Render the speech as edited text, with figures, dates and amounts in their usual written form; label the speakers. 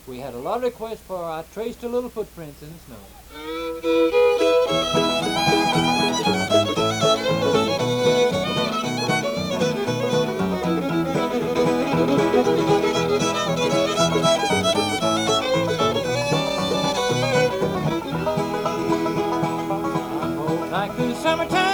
Speaker 1: We had a lot of requests for I Traced Her Little Footprints in the Snow. I pulled back through the summertime